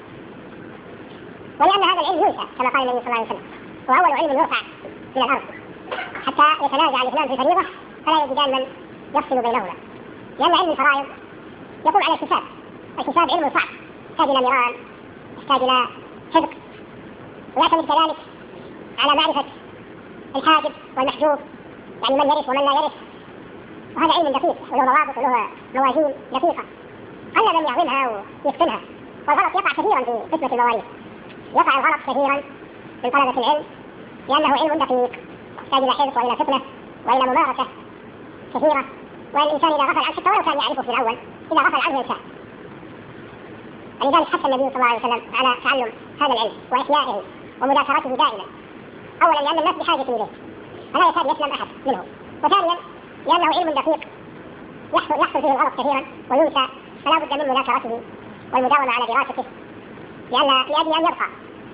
ولأن هذا العلم ينشأ كما قال النبي صلى الله عليه وسلم، هو أول علم يرفع إلى الأرض حتى يتنازع الاثنان في الفريضة فلا يجدان من يفصل بينهما، لأن علم الفرائض يقوم على الحساب. الحساب علم صعب، يحتاج إلى مران، يحتاج إلى حفظ، ويعتمد كذلك على معرفة الحاجب والمحجوب، يعني من يرث ومن لا يرث، وهذا علم دقيق وله ضوابط وله موازين دقيقة، قل من يعظمها ويتقنها. والغلط يقع كثيرا في قسمة المواريث، يقع الغلط كثيرا من طلبة العلم، لأنه علم دقيق يحتاج إلى حفظ وإلى فقه وإلى ممارسة كثيرة، والإنسان إذا غفل عنه حتى ولو كان يعرفه في الأول إذا غفل عنه ينساه. لذلك حث النبي صلى الله عليه وسلم على تعلم هذا العلم وإحيائه ومذاكرته دائما، أولا لأن الناس بحاجة إليه فلا يكاد يسلم أحد منه، وثانيا لأنه علم دقيق يحصل فيه الغلط كثيرا وينسى، فلا بد من مذاكرته والمداومة على دراسته لأجل أن يبقى.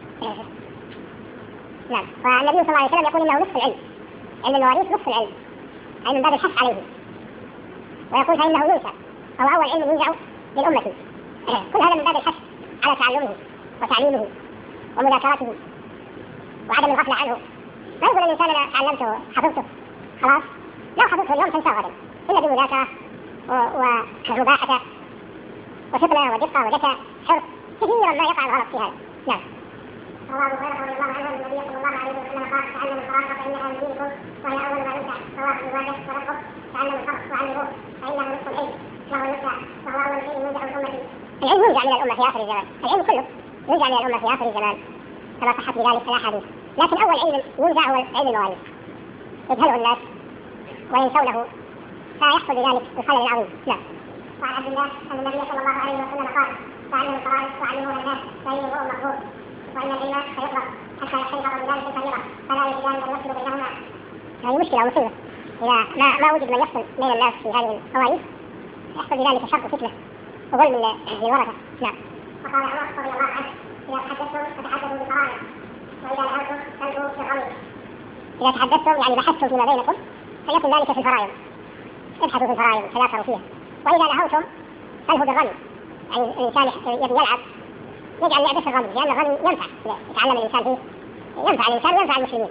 نعم. والنبي صلى الله عليه وسلم يقول إنه نصف العلم، علم المواريث نصف العلم، علم من باب الحث عليه، ويقول فإنه ينشأ، هو أول علم ينشأ للأمة. كل هذا من باب الحث على تعلمه وتعليمه ومذاكرته وعدم الغفلة عنه. لا يقول الإنسان أنا تعلمته حفظته خلاص، لو حفظته اليوم تنساه غدا، إلا بمذاكرة ومباحثة وفطنة ودقة وذكاء حرص، كثيرا ما يقع الغلط في هذا. نعم. رواه أبو هريرة رضي الله عنه أن النبي صلى الله عليه وسلم قال: تعلموا الفرائض فإنها من دينكم وهي أول ما ينشأ. رواه ابن ماجه ورقه: تعلموا الفرض وعلموه فإنه نصف العلم وهو ينشأ، وهو أول شيء ينشأ الأمة. العلم ينزع من الأمة في آخر الزمان، العلم كله ينزع من الأمة في آخر الزمان كما صحت بذلك الأحاديث، لكن أول علم ينزع هو علم المواريث، يجهله الناس وينسونه، فيحصل بذلك الخلل العظيم. نعم. وعن عبد الله أن النبي صلى الله عليه وسلم قال: تعلموا الفرائض وعلموها الناس فإنه هو مقبول، وإن العلم سيطلق حتى يحترق بذلك الفريضة فلا يجدان من يفصل بينهما. هذه مشكلة ومصيبة، إذا ما وجد من يفصل بين الناس في هذه الفوائد يحصل بذلك شر وفتنة وظلم للورثة. نعم. وقال عمر رضي الله عنه: إذا تحدثتم فتحدثوا بالفرائض، وإذا نهوتم فانهوا بالرمي. إذا تحدثتم يعني بحثتم فيما بينكم فليكن ذلك في الفرائض، ابحثوا في الفرائض تذاكروا فيها. وإذا نهوتم فانهوا بالرمي، يعني الإنسان يبي يلعب يجعل لعبة الرمي، لأن الرمي ينفع، يتعلم الإنسان فيه، ينفع الإنسان وينفع المسلمين.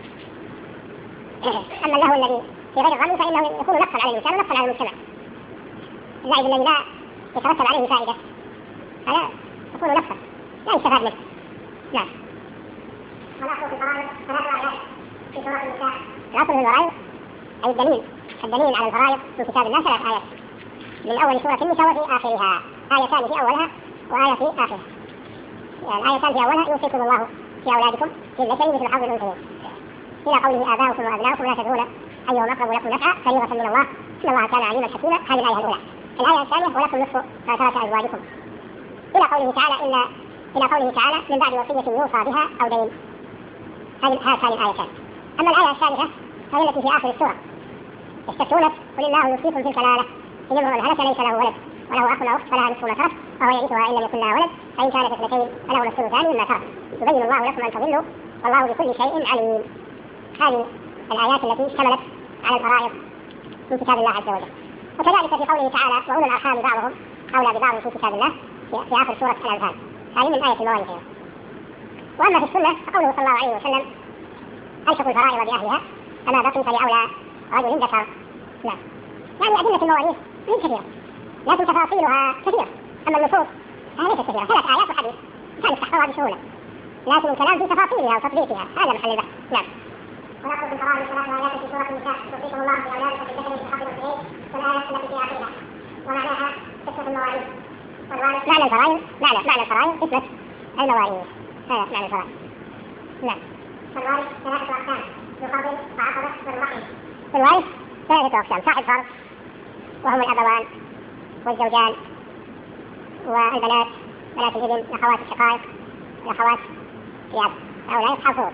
أما اللهو الذي في غير الرمي فإنه يكون نقصا على الإنسان ونقصا على المجتمع. اللعب الذي لا يترتب عليه فائدة هذا يكون نقصا لا يستفاد منه. نعم. والأصل في الفرائض ثلاث آيات في سورة النساء. الأصل في الفرائض أي الدليل على الفرائض في كتاب الله ثلاث آيات، من أول سورة النساء وفي آخرها، آيتان في أولها وآية في آخرها. يعني الآيتان في أولها: يوصيكم الله في أولادكم للذكر مثل حظ الأنثيين، إلى قوله: آباؤكم وأبناؤكم لا تدرون أيهم أقرب لكم نفعا فريضة من الله إن الله كان عليما حكيما. هذه الآية الأولى. الآية الثانية: ولكم نصف ما ترك أزواجكم، إلى قوله تعالى: من بعد وصية يوصى بها أو دين. هاتان الآيتان. أما الآية الثالثة فهي التي في آخر السورة: يستفتونك قل الله يوصيكم في الكلالة إن امرؤ هلك ليس له ولد وله أخ أو أخت فلها نصف ما ترك وهو يرثها إن لم يكن لها ولد فإن كانت اثنتين فله الثلثان مما ترك يبين الله لكم أن تضلوا والله بكل شيء عليم. هذه الآيات التي اشتملت على الفرائض في كتاب الله عز وجل. وكذلك في قوله تعالى: وأولو الأرحام بعضهم أولى ببعض في كتاب الله في آخر سورة الأنفال. هذه من آية المواريث. وأما في السنة فقوله صلى الله عليه وسلم ألحقوا الفرائض بأهلها فما بقي فلأولى رجل ذكر. نعم. يعني أدلة المواريث من كثيرة لكن تفاصيلها كثيرة. أما النصوص ليست كثيرة، 3 آيات وحديث كانت تحفظها بسهولة، لكن الكلام في تفاصيلها وتطبيقها هذا محل البحث. نعم. ونأخذ بالفرائض 3 آيات في سورة النساء يوصيكم الله بأولادكم في الذكر مثل حظ الأنثيين والآية التي في آخرها ومعناها قصة المواريث. معنى الفرائض معنى الفرائض قسمة المواريث. هذا معنى الفرائض. نعم. فالوارث 3 أقسام يفضل فعقبة والرحم. الوارث 3 أقسام: صاحب فرض وهم الأبوان والزوجان والبنات، بنات الابن، الأخوات الشقائق، الأخوات الأب، هؤلاء أصحاب فروض.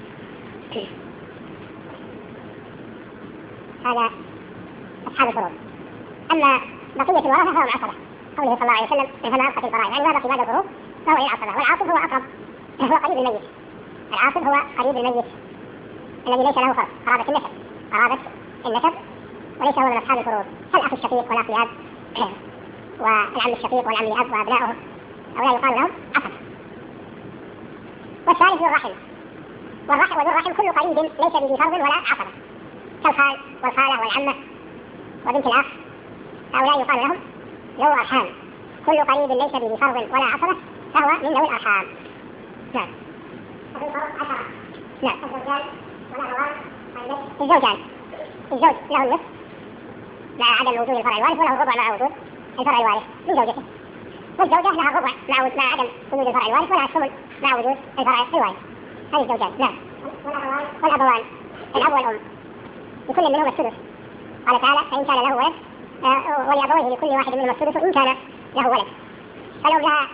هذا أصحاب الفروض. أما بقية الورثة فهم عصبة، قوله صلى الله عليه وسلم فما أبقت الفرائض، يعني ما بقي بعد الفروض فهو للعصبة. والعاصب هو أقرب، هو قريب الميت. العاصب هو قريب الميت الذي ليس له فرض، قرابة النسب وليس هو من أصحاب الفروض، كالأخ الشقيق والأخ لأب والعم الشقيق والعم لأب وأبنائه، هؤلاء يقال لهم عصبة. والثالث ذو الرحم، وذو الرحم كل قريب ليس به فرض ولا عصبة، كالخال والخالة والعمة وبنت الأخ، هؤلاء يقال لهم ذو أرحام. كل قريب ليس به فرض ولا عصبة فهو من ذوي الأرحام. نعم. وفي الفرض 10. نعم. الزوجان الزوج له النصف مع عدم وجود الفرع الوارث، وله الربع مع وجود الفرع الوارث من زوجته، والزوجة لها الربع مع عدم وجود الفرع الوارث، ولها الثمن مع وجود الفرع الوارث. هذه الزوجان. نعم. والأبوان الأب والأم لكل منهما السدس. قال تعالى فإن كان له ولد ولأبويه لكل واحد منهما السدس إن كان له ولد. فلو لها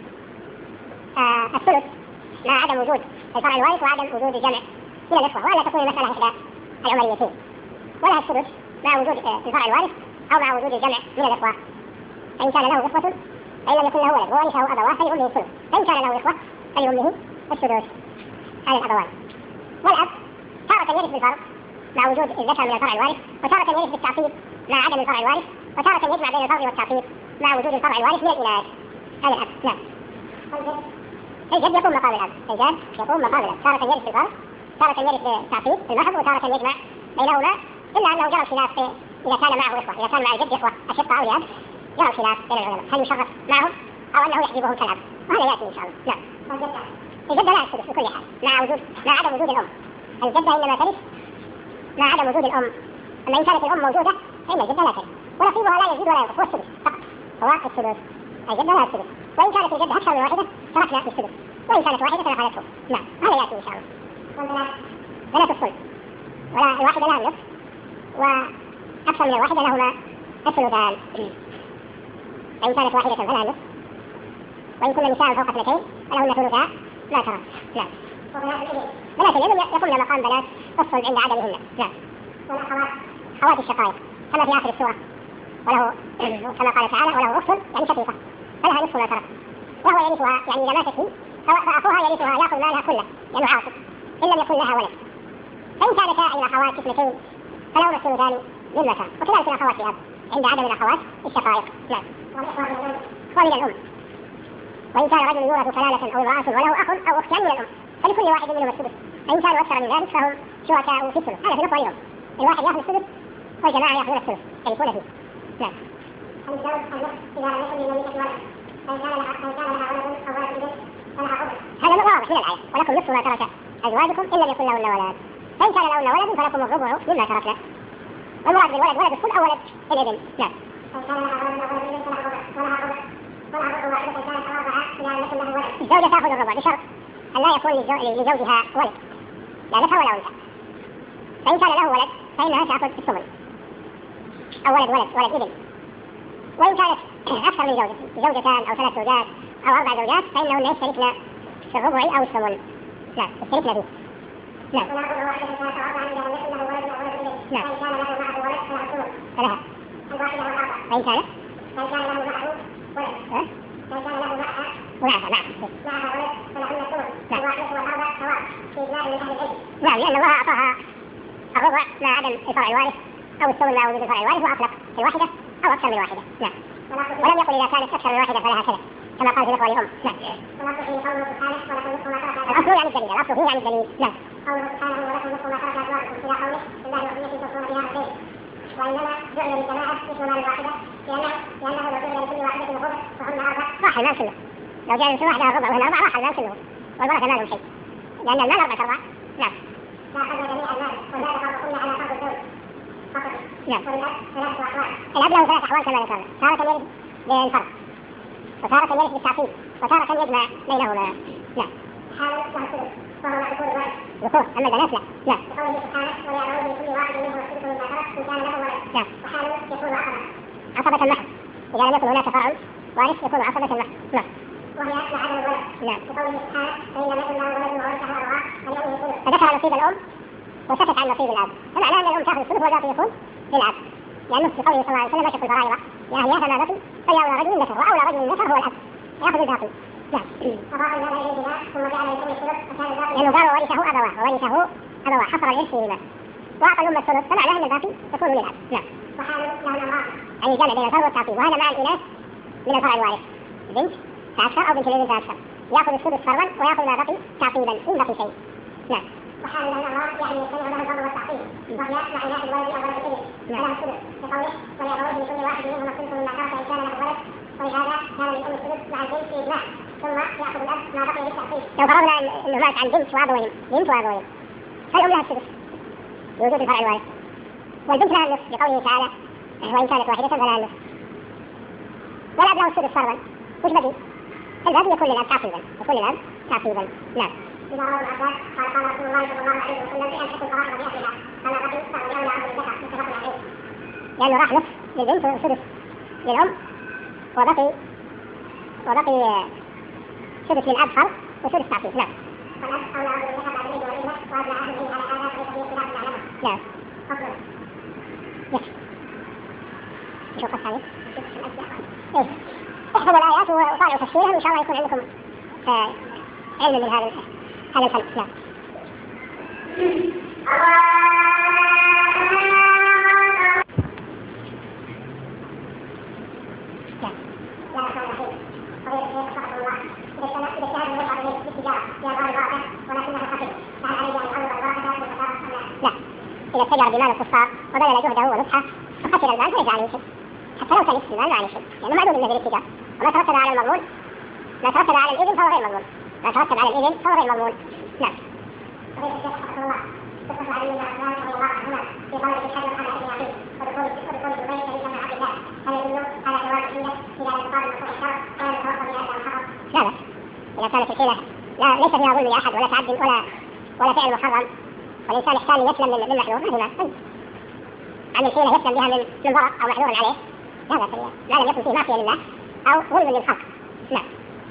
الثلث مع عدم وجود الفرع الوارث وعدم وجود الجمع من الإخوة، ولا تكون المسألة إحدى العمريتين، ولها السدس مع وجود الفرع الوارث أو مع وجود الجمع من الإخوة. فإن كان له إخوة فإن لم يكن له ولد وورثه أبواه فلأمه الثلث، فإن كان له إخوة فلأمه السدس. هذه الأبوان. والأب تارة يرث بالفرض مع وجود الذكر من الفرع الوارث، وتارة يرث بالتعصيب مع عدم الفرع الوارث، وتارة يجمع بين الفرض والتعصيب مع وجود الفرع الوارث من الإناث. هذا الأب. نعم. الجد يقوم مقام الأب. الجد يقوم مقام الأب، تارة يرث بالفرض، تارة يرث بالتعصيب المحض، وتارة يجمع بينهما، إلا أنه جرى الخلاف إذا كان معه إخوة، إذا كان مع الجد إخوة أشقة أو لأب جرى الخلاف بين العلماء هل يشرف معهم أو أنه يحجبهم كالأب، وهذا يأتي إن شاء الله. نعم. الجدة لا تثبت بكل حال مع عدم وجود الأم. الجدة إنما ترث مع عدم وجود الأم، أما إن كانت الأم موجودة فإن الجدة لا ترث، ونصيبها لا يزيد ولا ينقص، هو السدس فقط، هو السدس. الجدة لا السدس، وإن كانت الجدة أكثر من واحدة تركنا بالسدس، وإن كانت واحدة فأخذته. نعم. هذا يأتي إن شاء الله. بنات الصلب، ولا الواحدة لها النصف وأكثر من الواحدة لهما الثلثان. فإن كانت واحدة فلها النصف، وإن كن نساء فوق 2 فلهن ثلثا ما ترك. نعم. بنات الابن يقومن مقام بنات الصلب عند عدمهن. نعم. والأخوات الشقائق كما في آخر السورة، وله كما قال تعالى وله أخت يعني شقيقة فلها نصف ما ترك، وهو يرثها يعني إذا ماتت هي فأخوها يرثها يأخذ مالها كله لأنه عاصب إن لم يكن لها ولد. فإن كانتا الأخوات 2 فلهما الثلثان مما ترك، وكذلك الأخوات الأب عند عدم الأخوات الشقائق. نعم. ومن الأم، وإن كان رجل يورث كلالة أو امرأة وله أخ أو أختان من الأم فلكل واحد منهم السدس، فإن كانوا أكثر من ذلك فهم شركاء في الثلث. هذا في نص غيرهم، الواحد يأخذ السدس والجماعة يأخذون الثلث يشاركون فيه. نعم. هذا واضح من الآية ولكم نصف ما ترك أزواجكم إن لم يكن لهن ولد، فإن كان لهن ولد فلكم الربع مما تركنا، والمراد بالولد ولد الصلب أو ولد الابن. نعم. الزوجة تأخذ الربع بشرط أن لا يكون لزوجها ولد لا ذكر ولا أنثى، فإن كان له ولد فإنها تأخذ الثمن أو ولد ابن، وإن كانت أكثر من زوجتان أو 3 زوجات أو 4 زوجات فإنهن يشتركن في الربع أو الثمن. نعم. يشتركن فيه. نعم. نعم. فلها. فإن كان نعم، لأن الله أعطاها الربع مع عدم الفرع الوارث أو الثمن مع وجود الفرع الوارث، وأطلق الواحدة أو أكثر من واحدة. نعم. ولم يقل إذا كانت أكثر من واحدة فلها كذا كما قال في الإخوة لهم. نعم. الأصل يعني الدليل، الأصل فيه يعني الدليل. نعم. قوله سبحانه ولكم نصف ما ترك أزواجكم إلى قوله الله وصية توصون بها الدين. وإنما جعل للجماعة اسمها الواحدة لأنه لو جعل لكل واحدة الربع فهن أربع راح المال كله. لو جعل لكل واحدة الربع وهن أربع راح المال كله. والورثة ما لهم شيء. لأن المال 4 أرباع. نعم. لا أخذنا جميع المال وزاد فرضهن على فرض الزوج فقط. نعم. وللأب 3 أحوال. الأب له 3 أحوال كما ذكرنا. تارة يرث بالفرض. وتارة يرث بالتعصيب. وتارة يجمع بينهما. نعم. حال له الثلث وهو ذكور الولد. ذكور أما البنات لا. نعم. بقوله سبحانه وليأبوه لكل واحد منهم الثلث مما ترك إن كان له ولد. نعم. وحاله يكون عصبة المحض. إذا لم يكن هناك فرع وارث يكون عصبة المحض. نعم. وهي لعدم الولد. نعم. بقوله سبحانه فإن لم يكن له ولد وورثه أبواه فلأمه الثلث. فذكر نصيب الأم وسكت عن نصيب الأب. فمعناه أن الأم تأخذ الثلث والباقي يكون للأب. لأنه في قوله صلى الله عليه وسلم اشق الفرائض لأهلها فما بقي فلأولى رجل ذكر وأولى رجل ذكر هو الأب يأخذ الباقي. نعم. فضاف المال إليه بناء ثم جعل لكل الثلث فكان الباقي. لأنه قال وورثه أبواه حصر الإرث فيهما وأعطى الأم الثلث فمعناه أن الباقي يكون للأب. نعم. وحاله له الأمراض. أي جمع بين الفرع والتعصيب وهذا مع الإناث من الفرع الوارث بنت فأكثر أو بنت لبنت أكثر يأخذ الثلث فرعا ويأخذ ما بقي تعصيبا إن بقي شيء. نعم. وحال له الأمراض يعني يجتمع له الضر والتعصيب وهي مع إناث الولد أو ولد الابن فله الثلث بقوله وليأبوه لكل واحد منهما الثلث مما ترك إن كان له ولد ولهذا كان للأم الثلث مع البنت في إجماع ثم يأخذ الأب ما بقي للتعصيب. لو فرضنا أنه مات عن بنت وأبوين فالأم لها الثلث بوجود الفرع الوارث والبنت لها النصف لقوله تعالى وإن كانت واحدة فلها النصف والأب له الثلث فرضا وش بقي؟ الباقي يكون للأب تعصيبا. نعم. إذا روى ابن عباس قال رسول الله صلى الله عليه وسلم بأن تكون فرائض بأهلها فما بقي فهو أولى أمر الزكاة متفق عليه. لأنه راح نصف للبنت وثلث للأم وبقي ثلث للأب فرض وثلث تعصيب. نعم. فالأب أولى أمر الزكاة بعد الابن والابنة وأبناء أهله على هذا فليس فيه خلاف معلومة. نعم. فصل. شو قصة عليه؟ إيه. احفظوا الآيات وطالعوا تفسيرها وإن شاء الله يكون عندكم علم من هذا الفن. نعم. إذا اتجر بمال الكفار وبذل جهده ونصحه فخسر المال فليس عليه شيء حتى لو كان نصف المال ما عليه شيء لأنه معلوم أنه في الاتجار وما ترتب على المضمون ما ترتب على الإذن فهو غير مضمون نعم. قصة علي بن عثمان رضي الله عنهما في قوله الحجر على ابن عقيل ودخول البيت لابن عبد الله هل يدل على جواز الحيلة إذا لم يقابل مصدر الشرع ولا يتوقف بأداء محرم؟ لا إذا كانت الحيلة ليس فيها ظلم لأحد ولا تعد ولا فعل محرم والإنسان يحتاج يسلم من محذور ما هي عن الحيلة يسلم بها من ضرر أو محذور عليه هذا لا لم يكن فيه معصية لله أو ظلم للخلق. نعم.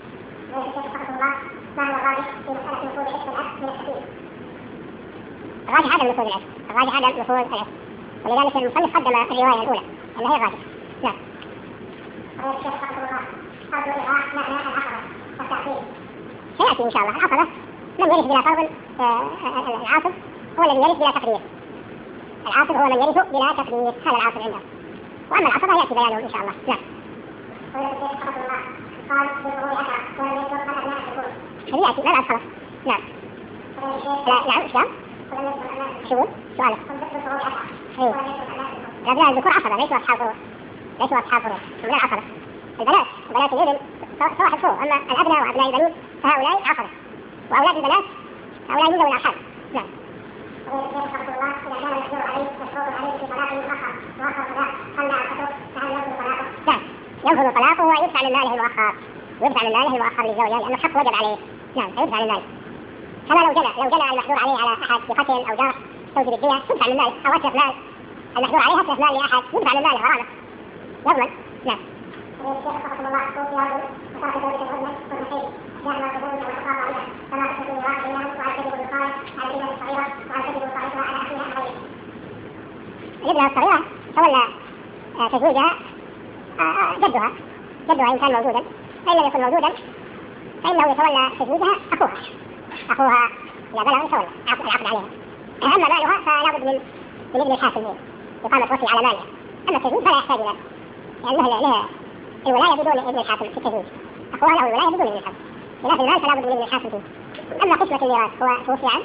ما هو الراجح في مسألة نفوذ عشق الأب من السبيل؟ الراجح عدم نفوذ العشق ولذلك المصنف قدم الرواية الأولى أنها هي الراجح. نعم. الشيخ رحمه الله فرض الإغراء معنى العقبة والتعقيد. سيأتي إن شاء الله العقبة من يرث بلا فرض العاصب هو الذي يرث بلا تقدير. العاصب هو من يرث بلا تقدير هذا العاصب عنده وأما العقبة يأتي بيانه إن شاء الله. نعم. الشيخ رحمه الله قال بالظهور أثر ولم يذكر أبناء الذكور. هذه يأتي ما بعد خلاص. نعم. نعم إسلام شو سؤالك؟ أيوه. الأبناء الذكور عصبة ليسوا أصحاب فروض من العصبة. بنات الابن صواحب فروض أما الأبناء وأبناء البنين فهؤلاء عصبة وأولاد البنات هؤلاء من ذوي الأرحام. نعم. الشيخ رحمه الله إذا كان المشهور عليه مشروط عليه في طلاق مؤخر طلاق خلى عقده فهل ينفذ طلاقه؟ نعم ينفذ طلاقه ويدفع من ماله المؤخر للزوجة لأنه حق وجب عليه. نعم فيدفع من ماله كما لو جنى المحظور عليه على أحد بقتل أو جرح توجب الدية تدفع من ماله أو أتلف مال المحظور عليه أتلف مال لأحد يدفع من ماله غرامة يضمن. نعم. الشيخ رحمه الله توفي رجل وترك زوجته الغنى والنحيل جاء تزوج والتقاطع عليها فما تحدث الواحد منهم وعن تجب الوصاية على الابنة الصغيرة وعن تجب وصايتها على أخيها الغير. الابنة الصغيرة تولى تزويجها جدها إن كان موجودا فإن لم يكن موجودا فإنه يتولى تزويجها أخوها إذا بلغ يتولى العقد عليها. أما مالها فلا بد من ابن الحاكم إقامة وصي على مالها. أما التزويج فلا يحتاج إلى لأنه الولاية بدون ابن الحاكم في التزويج، أخوها له الولاية بدون ابن الحاكم، لكن المال فلا بد من ابن الحاكم فيه. أما قسمة الميراث هو توفي عنه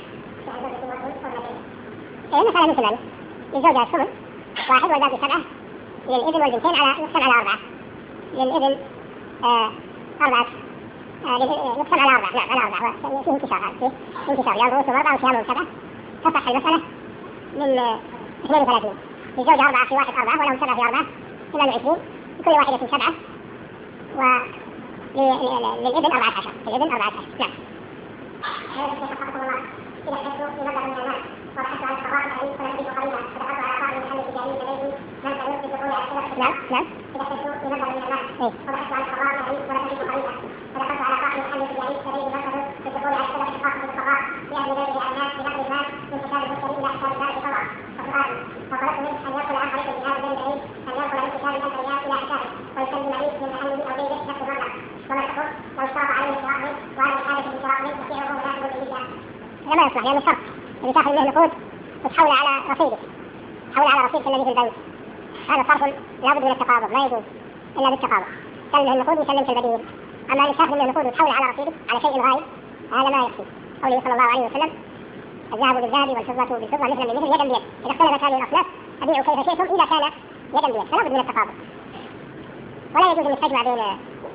المسألة مثل ذلك، للزوجة الثمن 1 والباقي 7، للابن والبنتين يقسم على 4، للابن 4 يقسم على 4. نعم على 4 فيه انتشار، فيه انتشار لأن رؤوسهم 4 وسهامهم 7، تصح المسألة من 32. للزوجة 4 في 1 4 ولهم 7 في 4 28، لكل واحدة 7 وللابن 14. للابن 14. نعم. هذا الشيخ حفظه الله إذا حدثوا في مبلغ من المال وحثوا على القضاء العليم فنبيه قليلا فتحضر على قاعدة محل التجاري لديه من تنوي في الدخول على السلف. نعم نعم. إذا حدثوا في مبلغ من المال وحثوا على القضاء العليم فنبيه قليلا فتحضر على قاعدة محل التجاري لديه من تنوي في الدخول على السلف الخاص بالقضاء لأجل ذلك على الناس بنقل المال من حساب المشتري إلى حساب البائع طبعا. فطلبت منه أن ينقل عن طريق الجهاز بين العلم أن ينقل من حساب الأنبياء إلى حسابه ويسلم عليه من محله أو بيته نفس المبلغ. ومن تقول لو اشترط عليه شراءهم وعلى الحاجة بشراءهم فسعره مناسب للإجابة. لا ما يصلح لأنه شرط اللي تاخذ منه نقود وتحول على رصيدك، تحول على رصيدك الذي في البنك، هذا صرف لابد من التقابض، لا يجوز إلا بالتقابض، سلم النقود وسلمت البديل. أما اللي تاخذ منه نقود وتحول على رصيدك على شيء غايب هذا ما يكفي. قوله صلى الله عليه وسلم الذهب بالذهب والفضة بالفضة مثلا بمثل يدا بيد، إذا اختلفت هذه الأصناف أبيعوا كيف شئتم إذا كان يدا بيد، فلا بد من التقابض. ولا يجوز أن تجمع بين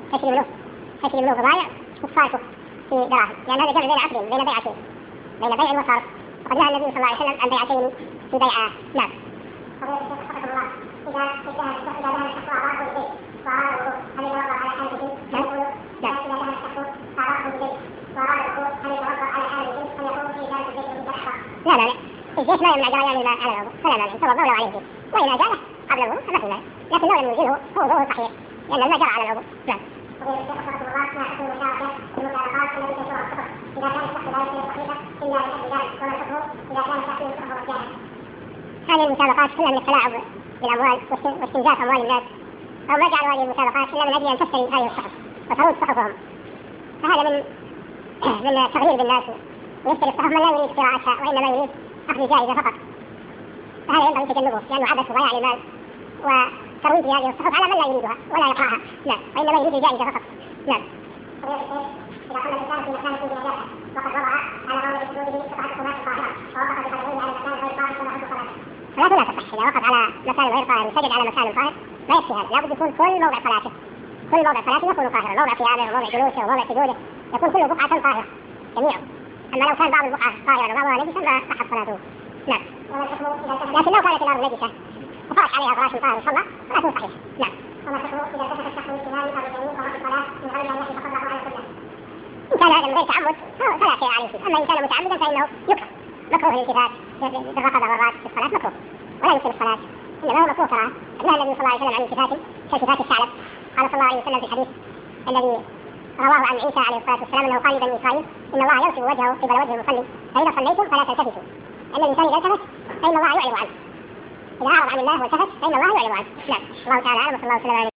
تشري منه بضائع وتصارفه في دراهم، لأن هذا جمع بين عقدين، بين بيعتين، بين بيع وصرف، وقد نهى النبي صلى الله عليه وسلم عن بيعتين في بيعة. نعم. إذا ذهب الشخص أعراضه بالبيت وأعراضه هل يتوقع على حاله نعم. إذا ذهب الشخص أعراضه بالبيت وأعراض العقود هل يتوقع على حاله أن يكون في ذلك البيت من أخطأ؟ لا الجيش لا يمنع جريان الماء على العضو، فلا مانع توضأ ولو عليه جيش، وإن أجاله قبل الوضوء فما في مانع، لكن لو لم يزيله هو وضوءه صحيح لأن الماء جرى على العضو. نعم. وغير الشيخ رحمه الله ما حكم المشاركة في المشاركات التي تشرع الصحف إذا كان الشخص لا يمكن الصحيفة إلا لحد ذلك، وما الحكم إذا كان الشخص يصحف مجانا؟ هذه المسابقات كلها من التلاعب بالأموال واستنزاف أموال الناس، أو ما جعلوا هذه المسابقات إلا من أجل أن تشتري هذه الصحف وتروج صحفهم، فهذا من التغرير بالناس، ويشتري الصحف من لا يريد قراءتها وإنما يريد أخذ جائزة فقط، فهذا ينبغي تجنبه لأنه عبث وضياع للمال وترويج هذه الصحف على من لا يريدها ولا يقرأها. نعم. وإنما يريد الجائزة فقط. نعم. إذا كان الإنسان في مكان فيه نجاسة وقد وضع على موضع سجوده قطعة قماش طاهرة ووقف بقدميه على مكان غير طاهر فما حكم صلاته؟ صلاته لا تصح إذا وقف على مكان غير طاهر وسجد على مكان طاهر لا يكفي هذا، لابد يكون كل موضع صلاته يكون طاهرا، موضع قيامه وموضع جلوسه وموضع سجوده يكون كله بقعة طاهرة جميعا. أما لو كان بعض البقعة طاهرة وبعضها نجسة ما صحت صلاته. نعم. لكن لو كانت الأرض نجسة وفرش عليها فراش طاهر وصلى صلاته صحيحة. نعم. وما الحكم إذا كشف الشخص من شمال أو اليمين فهو في الصلاة من غير أن يحدث فضله على القبلة؟ إن كان هذا من غير تعمد فلا شيء عليه فيه، أما إن كان متعمدا فإنه يكره، مكروه الالتفات بالرقبة والراس في الصلاة مكروه ولا يمكن الصلاة، إنما هو مكروه كراهة. نهى النبي صلى الله عليه وسلم عن التفات كالتفات الثعلب، قال صلى الله عليه وسلم في الحديث الذي رواه عن عيسى عليه الصلاة والسلام أنه قال لبني إسرائيل إن الله ينصب وجهه قبل وجه المصلي فإذا صليتم فلا تلتفتوا، أن الإنسان إذا التفت فإن الله يعرض عنه، إذا أعرض عن الله والتفت فإن الله يعرض عنه. نعم. الله تعالى أعلم وصلى الله وسلم على